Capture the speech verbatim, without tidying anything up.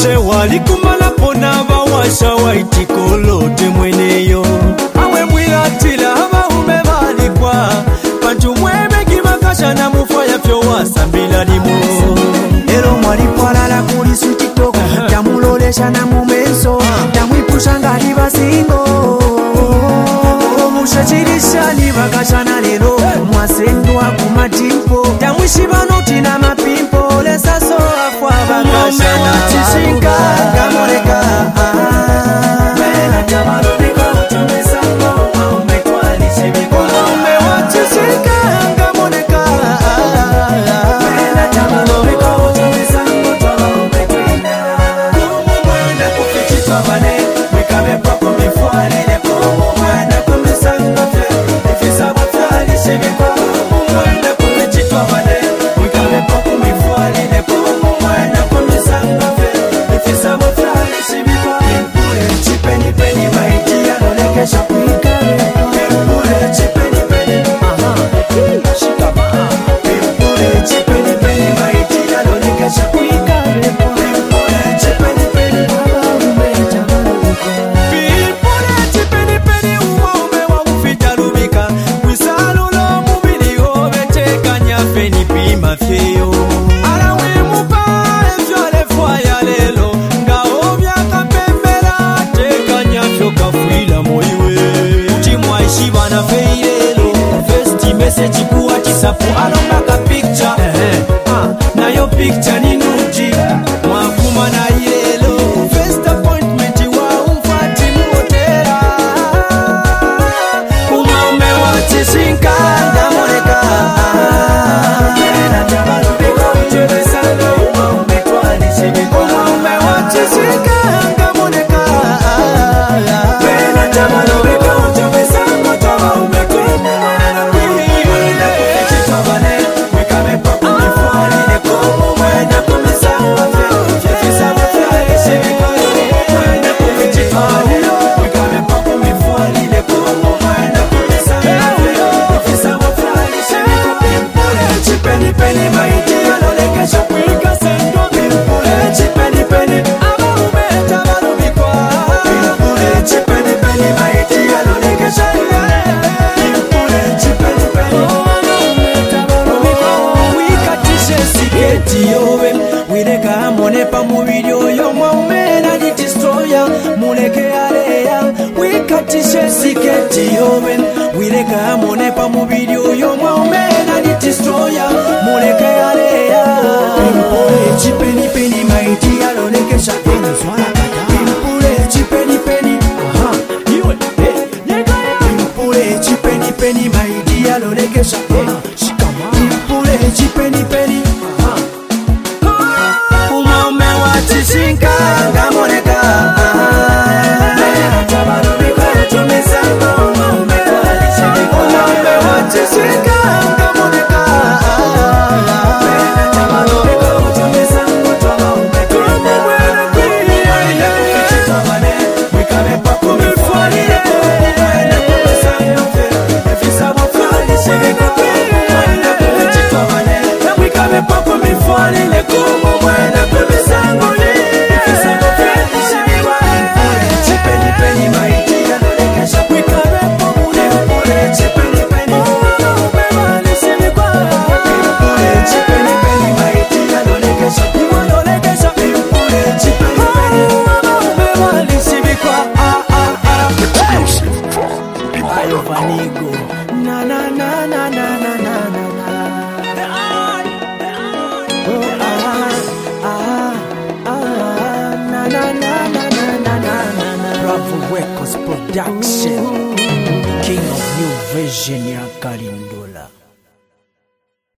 She walikumala pona bawasha waitikolo temweneyo awe mwilatila hama umevalikwa pantu mweme kimakasha na mufaya fyo wasambila limo ero mwalipwalala kuli sutitoko tamulolesha na mumenso tamwipusha ngali basingo omushachirisha libakasha na lero mwasendwa kumatimpo tamwishiba tina mapimpo lesaso afwa bakasha na chishinga kamoreka message kuwa chisapu alomaka picture eh, ah, na yo picture ni nuji mwakuma na ilelo first appointment wa umfati muotera umaume wa chishinka ndamoreka na jabalu biko uchebesa umaume twali shibiko umaume wa chishinka ndamoreka na jabalu biko uchebesa umaume monepa mubili oyo mwaumena ni destroyer muleke aleya wikatishe siketi yowe wireka monepa mubili oyo mwaumena ni destroyer muleke aleya pimpule chipeni peni maiti alonekesha ena swala kata pimpule chipeni peni aha iwe eh nyega ya pimpule chipeni peni maiti alonekesha ena shikama pimpule chipeni peni chishinka ngamoreka na jabalu biko tumesanga umaume twalishibiko umaume wa chishinka ngamoreka na jabalu biko tumesanga twaume twumwele kwiye kufichitwabane wikame pako mifwalile umwele kumesanga fe efisabo twalishibiko umwele kufichitwabane wikame pako mifwalile kumwele kumesanga na na na na na na na na oh ah ah ah na na na na na na na Bravo Records Production King of New Vision ya Karim